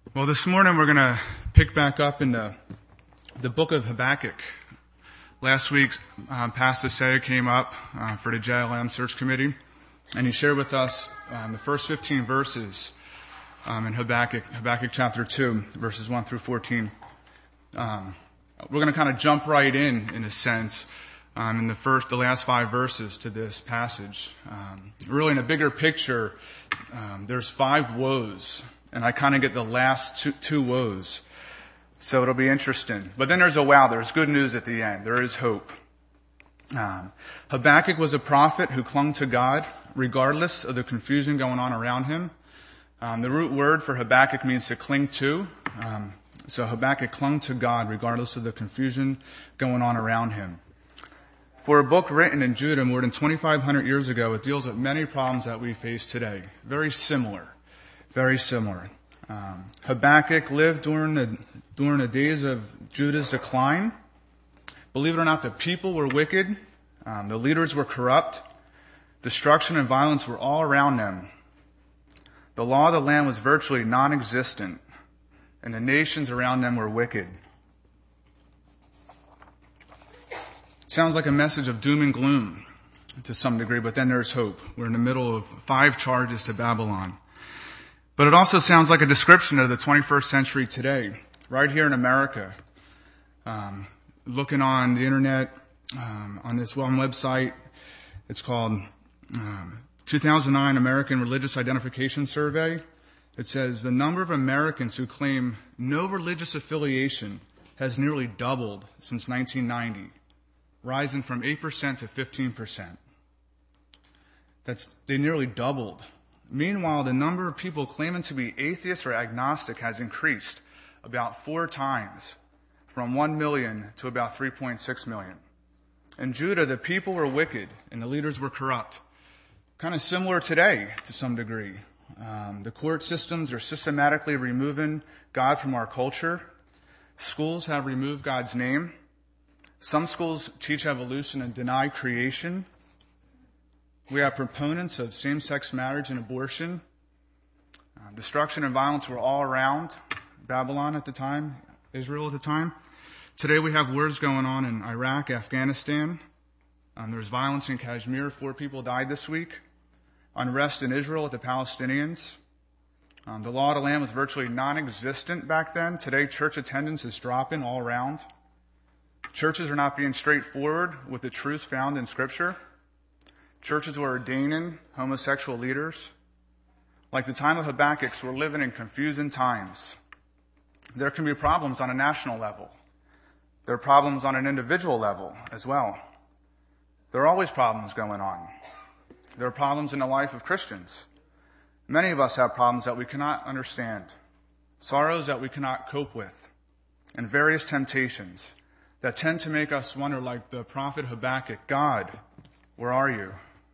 Well, this morning we're going to pick back up in the book of Habakkuk. Last week, Pastor Saya came up for the JLM Search Committee, and he shared with us the first 15 verses in Habakkuk chapter 2, verses 1 through 14. We're going to kind of jump right in a sense, in the last 5 verses to this passage. Really, in a bigger picture, there's 5 woes. And I kind of get the last two woes. So it'll be interesting. But then there's a wow. There's good news at the end. There is hope. Habakkuk was a prophet who clung to God regardless of the confusion going on around him. The root word for Habakkuk means to cling to. So Habakkuk clung to God regardless of the confusion going on around him. For a book written in Judah more than 2,500 years ago, it deals with many problems that we face today. Very similar. Very similar. Habakkuk lived during the days of Judah's decline. Believe it or not, the people were wicked. The leaders were corrupt. Destruction and violence were all around them. The law of the land was virtually non-existent, and the nations around them were wicked. It sounds like a message of doom and gloom to some degree, but then there's hope. We're in the middle of 5 charges to Babylon. But it also sounds like a description of the 21st century today, right here in America. Looking on the internet, on this one website, it's called 2009 American Religious Identification Survey. It says the number of Americans who claim no religious affiliation has nearly doubled since 1990, rising from 8% to 15%. They nearly doubled. Meanwhile, the number of people claiming to be atheist or agnostic has increased about 4 times, from 1 million to about 3.6 million. In Judah, the people were wicked and the leaders were corrupt. Kind of similar today to some degree. The court systems are systematically removing God from our culture. Schools have removed God's name. Some schools teach evolution and deny creation. We have proponents of same-sex marriage and abortion. Destruction and violence were all around Babylon at the time, Israel at the time. Today we have wars going on in Iraq, Afghanistan. There's violence in Kashmir. 4 people died this week. Unrest in Israel with the Palestinians. The law of the land was virtually non-existent back then. Today church attendance is dropping all around. Churches are not being straightforward with the truths found in Scripture. Churches were ordaining homosexual leaders. Like the time of Habakkuk, we're living in confusing times. There can be problems on a national level. There are problems on an individual level as well. There are always problems going on. There are problems in the life of Christians. Many of us have problems that we cannot understand, sorrows that we cannot cope with, and various temptations that tend to make us wonder, like the prophet Habakkuk, God, where are you?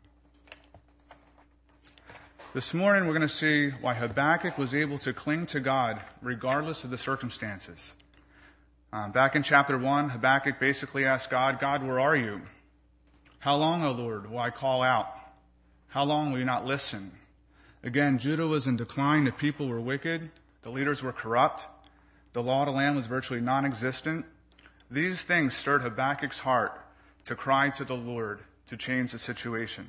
This morning we're going to see why Habakkuk was able to cling to God regardless of the circumstances. Back in chapter 1, Habakkuk basically asked God, where are you? How long, O Lord, will I call out? How long will you not listen? Again, Judah was in decline. The people were wicked. The leaders were corrupt. The law of the land was virtually non-existent. These things stirred Habakkuk's heart to cry to the Lord to change the situation.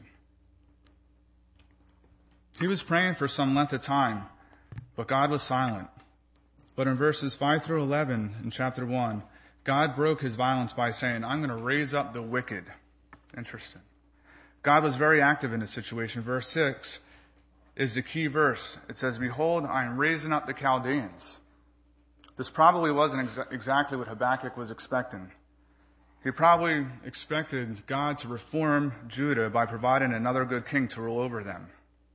He was praying for some length of time, but God was silent. But in verses 5 through 11 in chapter 1, God broke his violence by saying, I'm going to raise up the wicked. Interesting. God was very active in this situation. Verse 6 is the key verse. It says, Behold, I am raising up the Chaldeans. This probably wasn't exactly what Habakkuk was expecting. He probably expected God to reform Judah by providing another good king to rule over them.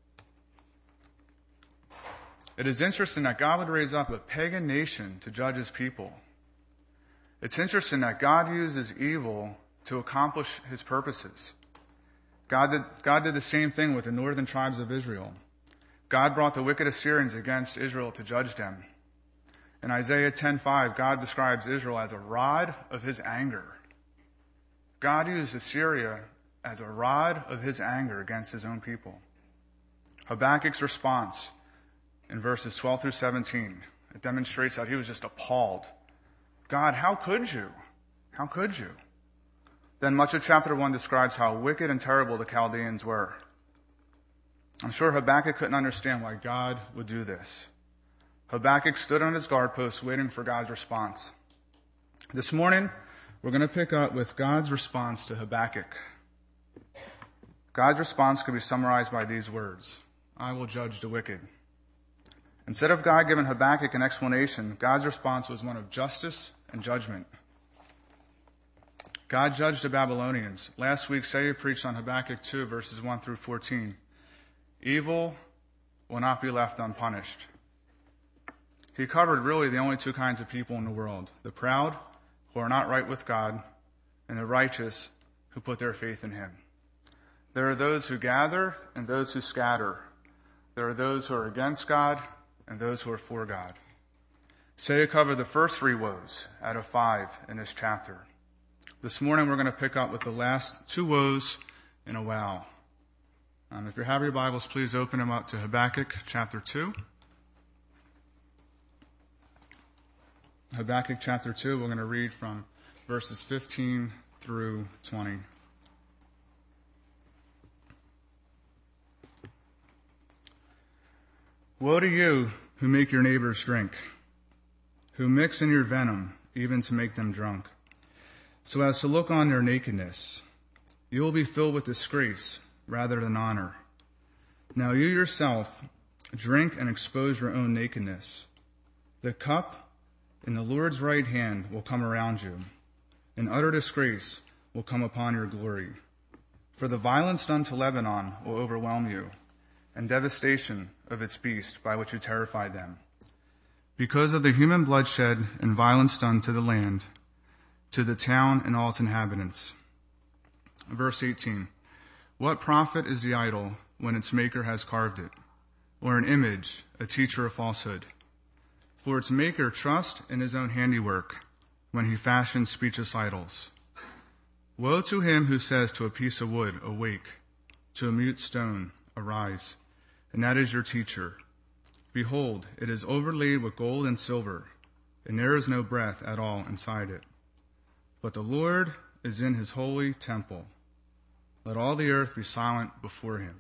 It is interesting that God would raise up a pagan nation to judge his people. It's interesting that God uses evil to accomplish his purposes. God did the same thing with the northern tribes of Israel. God brought the wicked Assyrians against Israel to judge them. In Isaiah 10:5, God describes Israel as a rod of his anger. God used Assyria as a rod of his anger against his own people. Habakkuk's response in verses 12 through 17. It demonstrates that he was just appalled. God, how could you? How could you? Then much of chapter 1 describes how wicked and terrible the Chaldeans were. I'm sure Habakkuk couldn't understand why God would do this. Habakkuk stood on his guard post waiting for God's response. This morning, we're going to pick up with God's response to Habakkuk. God's response could be summarized by these words: I will judge the wicked. Instead of God giving Habakkuk an explanation, God's response was one of justice and judgment. God judged the Babylonians. Last week, Saya preached on Habakkuk 2, verses 1 through 14. Evil will not be left unpunished. He covered really the only two kinds of people in the world: the proud, who are not right with God, and the righteous, who put their faith in him. There are those who gather and those who scatter. There are those who are against God and those who are for God. Saya covered the first 3 woes out of 5 in this chapter. This morning we're going to pick up with the last 2 woes and a wow. If you have your Bibles, please open them up to Habakkuk chapter 2. Habakkuk chapter 2, we're going to read from verses 15 through 20. Woe to you who make your neighbors drink, who mix in your venom, even to make them drunk, so as to look on their nakedness. You will be filled with disgrace rather than honor. Now you yourself drink and expose your own nakedness. The cup in the Lord's right hand will come around you, and utter disgrace will come upon your glory. For the violence done to Lebanon will overwhelm you, and devastation of its beast by which you terrified them. Because of the human bloodshed and violence done to the land, to the town and all its inhabitants. Verse 18. What profit is the idol when its maker has carved it, or an image, a teacher of falsehood? For its maker trusts in his own handiwork when he fashions speechless idols. Woe to him who says to a piece of wood, awake, to a mute stone, arise, and that is your teacher. Behold, it is overlaid with gold and silver, and there is no breath at all inside it. But the Lord is in his holy temple. Let all the earth be silent before him.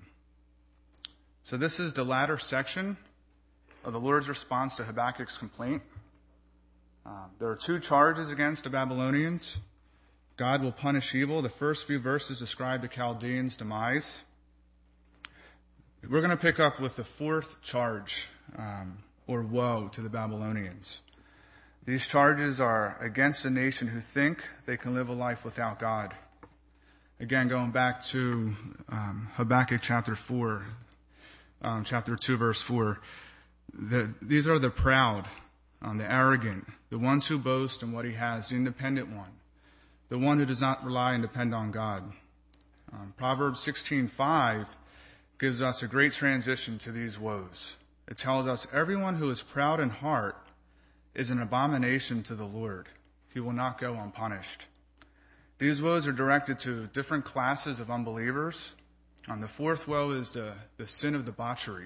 So this is the latter section of the Lord's response to Habakkuk's complaint. There are 2 charges against the Babylonians. God will punish evil. The first few verses describe the Chaldeans' demise. We're going to pick up with the 4th charge, or woe, to the Babylonians. These charges are against a nation who think they can live a life without God. Again, going back to Habakkuk chapter 4, chapter 2, verse 4. These are the proud, the arrogant, the ones who boast in what he has, the independent one, the one who does not rely and depend on God. Proverbs 16:5 gives us a great transition to these woes. It tells us everyone who is proud in heart is an abomination to the Lord. He will not go unpunished. These woes are directed to different classes of unbelievers. The 4th woe is the sin of debauchery.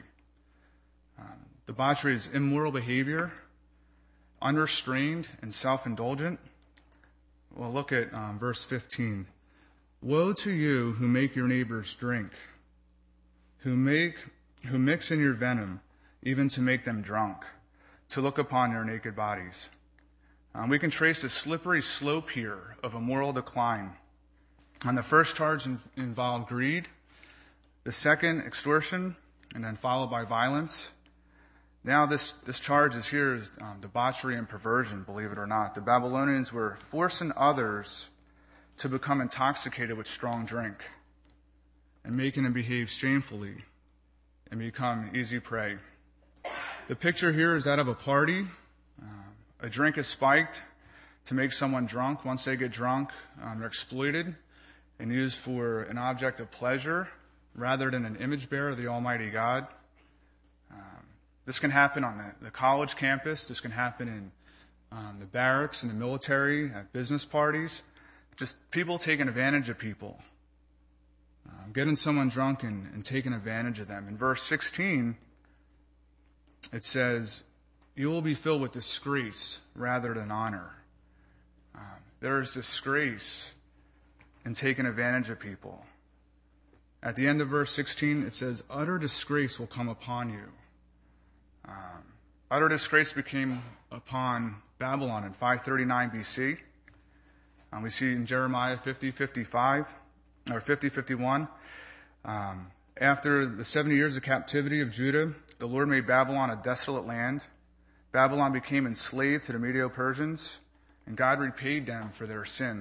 Debauchery is immoral behavior, unrestrained and self-indulgent. Well, look at verse 15. Woe to you who make your neighbors drink, who mix in your venom, even to make them drunk, to look upon your naked bodies. We can trace a slippery slope here of a moral decline. The first charge involved greed, the second extortion, and then followed by violence. Now this charge is here is debauchery and perversion, believe it or not. The Babylonians were forcing others to become intoxicated with strong drink and making them behave shamefully and become easy prey. The picture here is that of a party. A drink is spiked to make someone drunk. Once they get drunk, they're exploited and used for an object of pleasure rather than an image bearer of the Almighty God. This can happen on the college campus. This can happen in the barracks, in the military, at business parties. Just people taking advantage of people. Getting someone drunk and taking advantage of them. In verse 16, it says, you will be filled with disgrace rather than honor. There is disgrace in taking advantage of people. At the end of verse 16, it says, utter disgrace will come upon you. Utter disgrace became upon Babylon in 539 BC. We see in Jeremiah 50:51. After the 70 years of captivity of Judah, the Lord made Babylon a desolate land. Babylon became enslaved to the Medo-Persians, and God repaid them for their sin.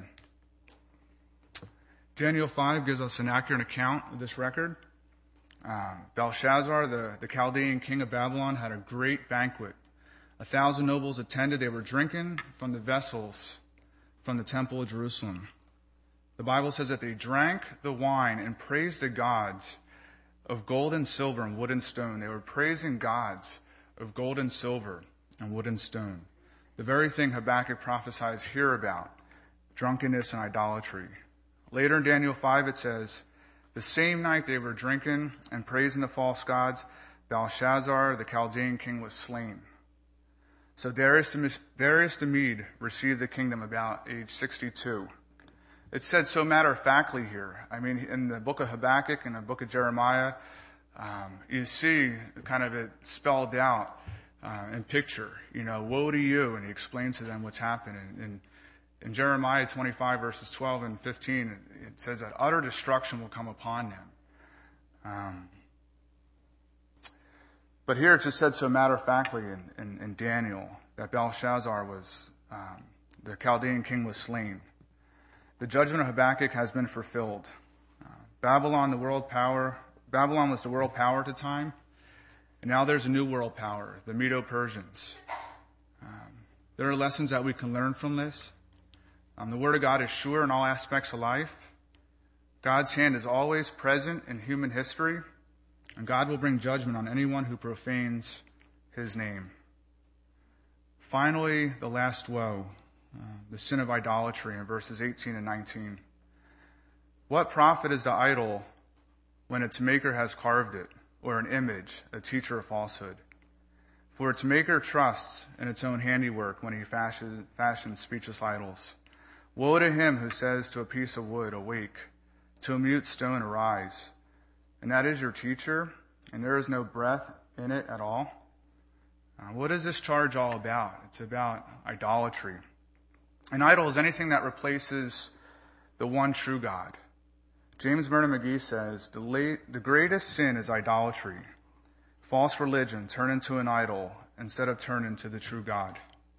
Daniel 5 gives us an accurate account of this record. Belshazzar, the Chaldean king of Babylon, had a great banquet. 1,000 nobles attended. They were drinking from the vessels from the temple of Jerusalem. The Bible says that they drank the wine and praised the gods of gold and silver and wood and stone. They were praising gods of gold and silver and wood and stone. The very thing Habakkuk prophesies here about, drunkenness and idolatry. Later in Daniel 5 it says, the same night they were drinking and praising the false gods, Belshazzar, the Chaldean king, was slain. So Darius the Mede received the kingdom about age 62. It's said so matter-of-factly here. I mean, in the book of Habakkuk and the book of Jeremiah, you see kind of it spelled out in picture. Woe to you, and he explains to them what's happening. And in Jeremiah 25, verses 12 and 15, it says that utter destruction will come upon them. But here it's just said so matter-of-factly in Daniel that Belshazzar was, the Chaldean king was slain. The judgment of Habakkuk has been fulfilled. Babylon was the world power at the time, and now there's a new world power, the Medo-Persians. There are lessons that we can learn from this. The Word of God is sure in all aspects of life. God's hand is always present in human history, and God will bring judgment on anyone who profanes His name. Finally, the last woe, the sin of idolatry in verses 18 and 19. What profit is the idol when its maker has carved it, or an image, a teacher of falsehood? For its maker trusts in its own handiwork when he fashions speechless idols. Woe to him who says to a piece of wood, awake, to a mute stone, arise. And that is your teacher, and there is no breath in it at all. What is this charge all about? It's about idolatry. An idol is anything that replaces the one true God. James Vernon McGee says, the greatest sin is idolatry. False religion turned into an idol instead of turned into the true God.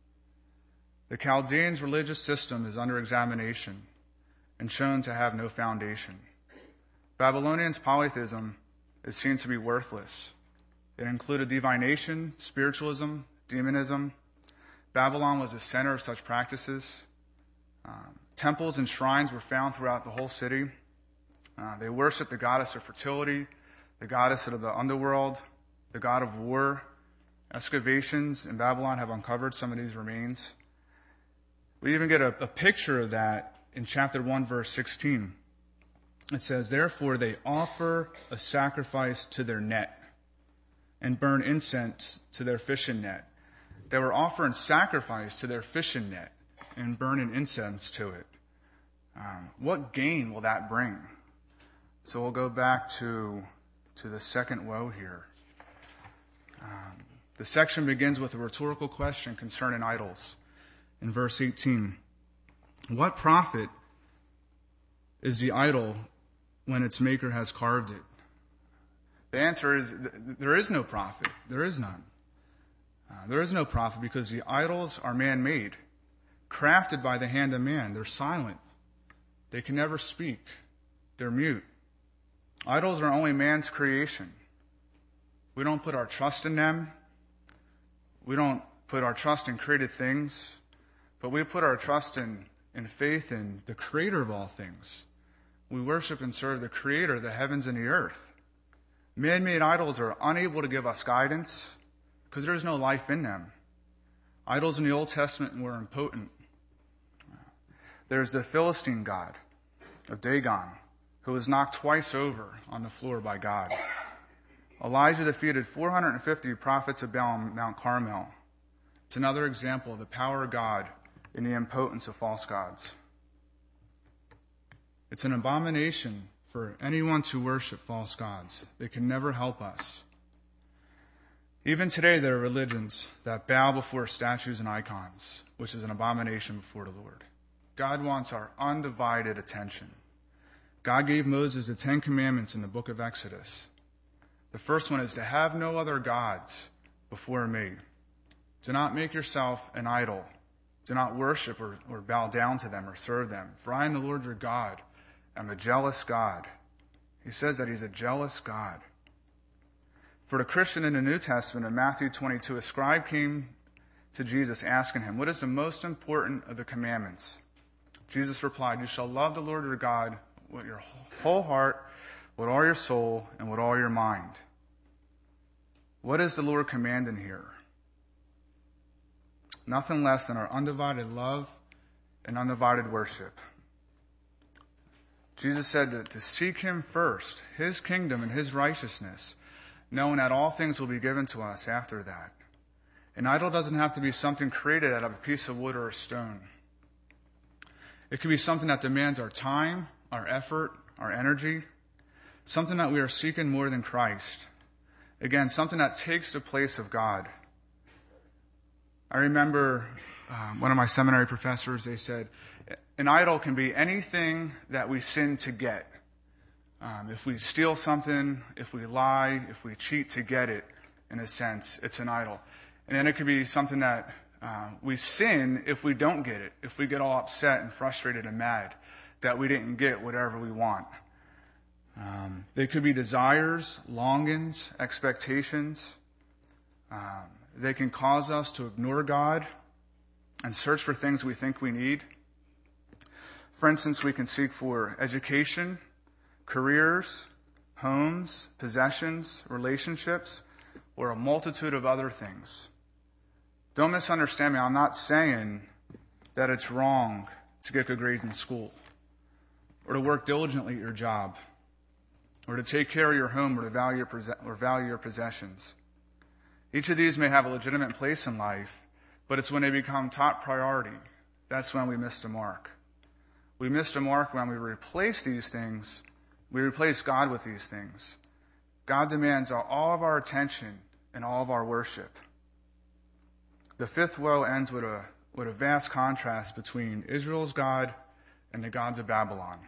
The Chaldeans' religious system is under examination and shown to have no foundation. Babylonians' polytheism is seen to be worthless. It included divination, spiritualism, demonism. Babylon was the center of such practices. Temples and shrines were found throughout the whole city. They worshiped the goddess of fertility, the goddess of the underworld, the god of war. Excavations in Babylon have uncovered some of these remains. We even get a picture of that in chapter 1, verse 16. It says, therefore they offer a sacrifice to their net and burn incense to their fishing net. They were offering sacrifice to their fishing net and burning incense to it. What gain will that bring? So we'll go back to the second woe here. The section begins with a rhetorical question concerning idols. In verse 18, what profit is the idol when its maker has carved it? The answer is there is no profit. There is none. There is no profit because the idols are man-made, crafted by the hand of man. They're silent. They can never speak. They're mute. Idols are only man's creation. We don't put our trust in them. We don't put our trust in created things, but we put our trust in faith in the creator of all things. We worship and serve the creator of the heavens and the earth. Man-made idols are unable to give us guidance because there is no life in them. Idols in the Old Testament were impotent. There's the Philistine god of Dagon, who was knocked twice over on the floor by God. Elijah defeated 450 prophets of Baal on Mount Carmel. It's another example of the power of God and the impotence of false gods. It's an abomination for anyone to worship false gods. They can never help us. Even today, there are religions that bow before statues and icons, which is an abomination before the Lord. God wants our undivided attention. God gave Moses the 10 Commandments in the book of Exodus. The first one is to have no other gods before me. Do not make yourself an idol. Do not worship or bow down to them or serve them. For I am the Lord your God. I'm a jealous God. He says that he's a jealous God. For the Christian in the New Testament, in Matthew 22, a scribe came to Jesus asking him, what is the most important of the commandments? Jesus replied, you shall love the Lord your God with your whole heart, with all your soul, and with all your mind. What is the Lord commanding here? Nothing less than our undivided love and undivided worship. Jesus said to seek him first, his kingdom and his righteousness, knowing that all things will be given to us after that. An idol doesn't have to be something created out of a piece of wood or a stone. It could be something that demands our time, our effort, our energy, something that we are seeking more than Christ. Again, something that takes the place of God. I remember one of my seminary professors, they said, an idol can be anything that we sin to get. If we steal something, if we lie, if we cheat to get it, in a sense, it's an idol. And then it could be something that we sin if we don't get it, if we get all upset and frustrated and mad that we didn't get whatever we want. They could be desires, longings, expectations. They can cause us to ignore God and search for things we think we need. For instance, we can seek for education, careers, homes, possessions, relationships, or a multitude of other things. Don't misunderstand me. I'm not saying that it's wrong to get good grades in school, or to work diligently at your job, or to take care of your home, or to value your possessions. Each of these may have a legitimate place in life, but it's when they become top priority. That's when we miss the mark. We miss the mark when we replace these things. We replace God with these things. God demands all of our attention and all of our worship. The fifth woe ends with a vast contrast between Israel's God and the gods of Babylon.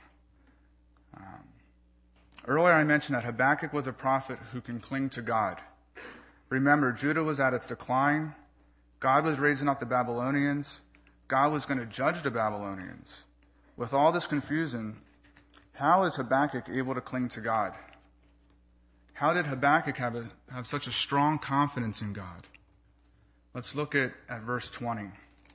Earlier I mentioned that Habakkuk was a prophet who can cling to God. Remember, Judah was at its decline. God was raising up the Babylonians. God was going to judge the Babylonians. With all this confusion, how is Habakkuk able to cling to God? How did Habakkuk have such a strong confidence in God? Let's look at verse 20.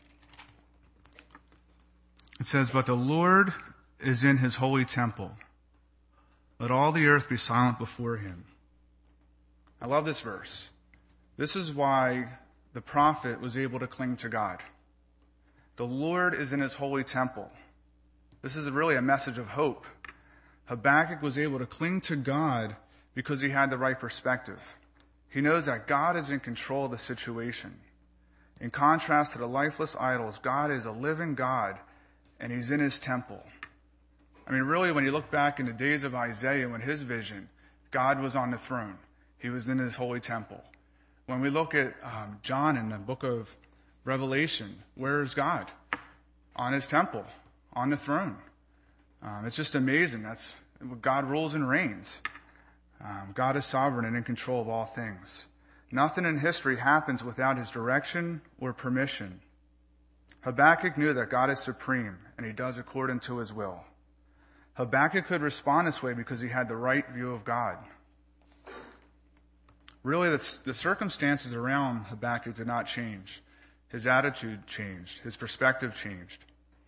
It says, but the Lord is in his holy temple. Let all the earth be silent before him. I love this verse. This is why the prophet was able to cling to God. The Lord is in his holy temple. This is really a message of hope. Habakkuk was able to cling to God because he had the right perspective. He knows that God is in control of the situation. In contrast to the lifeless idols, God is a living God, and he's in his temple. I mean, really, when you look back in the days of Isaiah, when his vision, God was on the throne. He was in his holy temple. When we look at John in the book of Revelation, where is God? On his temple, on the throne. It's just amazing. That's God rules and reigns. God is sovereign and in control of all things. Nothing in history happens without his direction or permission. Habakkuk knew that God is supreme, and he does according to his will. Habakkuk could respond this way because he had the right view of God. Really, the circumstances around Habakkuk did not change. His attitude changed. His perspective changed.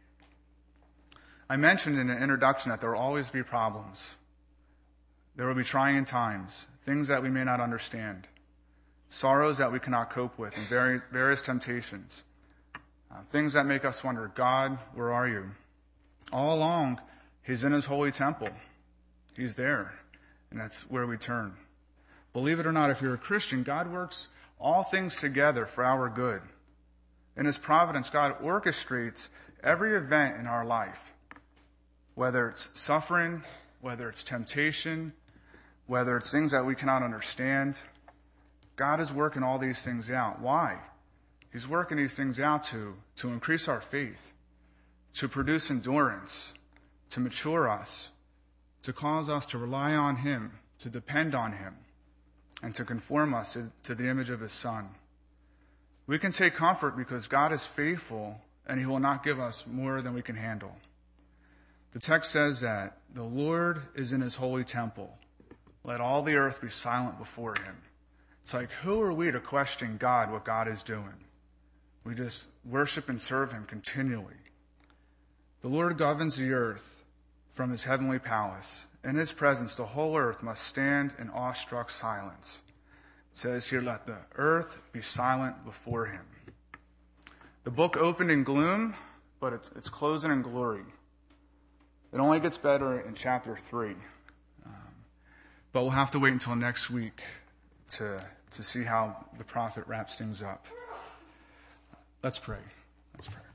I mentioned in the introduction that there will always be problems. There will be trying times, things that we may not understand, sorrows that we cannot cope with, and various temptations, things that make us wonder, God, where are you? All along, he's in his holy temple. He's there, and that's where we turn. Believe it or not, if you're a Christian, God works all things together for our good. In his providence, God orchestrates every event in our life, whether it's suffering, whether it's temptation, whether it's things that we cannot understand. God is working all these things out. Why? He's working these things out to increase our faith, to produce endurance, to mature us, to cause us to rely on him, to depend on him, and to conform us to the image of his Son. We can take comfort because God is faithful and he will not give us more than we can handle. The text says that the Lord is in his holy temple. Let all the earth be silent before him. It's like, who are we to question God, what God is doing? We just worship and serve him continually. The Lord governs the earth from his heavenly palace. In his presence, the whole earth must stand in awestruck silence. It says here, let the earth be silent before him. The book opened in gloom, but it's closing in glory. It only gets better in chapter 3. But we'll have to wait until next week to see how the prophet wraps things up. Let's pray. Let's pray.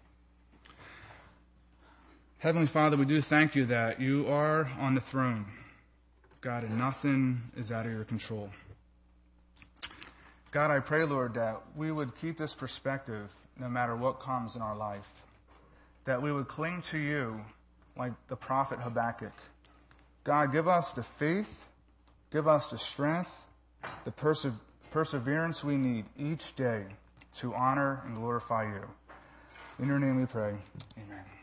Heavenly Father, we do thank you that you are on the throne, God, and nothing is out of your control. God, I pray, Lord, that we would keep this perspective no matter what comes in our life, that we would cling to you like the prophet Habakkuk. God, give us the faith, give us the strength, the perseverance we need each day to honor and glorify you. In your name we pray. Amen.